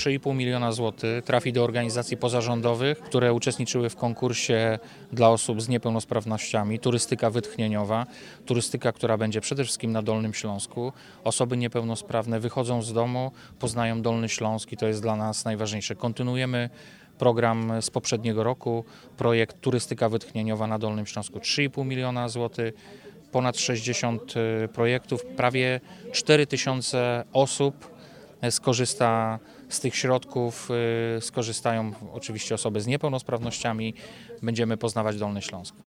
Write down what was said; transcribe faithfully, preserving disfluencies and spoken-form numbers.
trzy i pół miliona złotych trafi do organizacji pozarządowych, które uczestniczyły w konkursie dla osób z niepełnosprawnościami. Turystyka wytchnieniowa, turystyka, która będzie przede wszystkim na Dolnym Śląsku. Osoby niepełnosprawne wychodzą z domu, poznają Dolny Śląsk i to jest dla nas najważniejsze. Kontynuujemy program z poprzedniego roku, projekt Turystyka wytchnieniowa na Dolnym Śląsku, trzy i pół miliona złotych, ponad sześćdziesiąt projektów, prawie cztery tysiące osób skorzysta z tych środków, skorzystają oczywiście osoby z niepełnosprawnościami, będziemy poznawać Dolny Śląsk.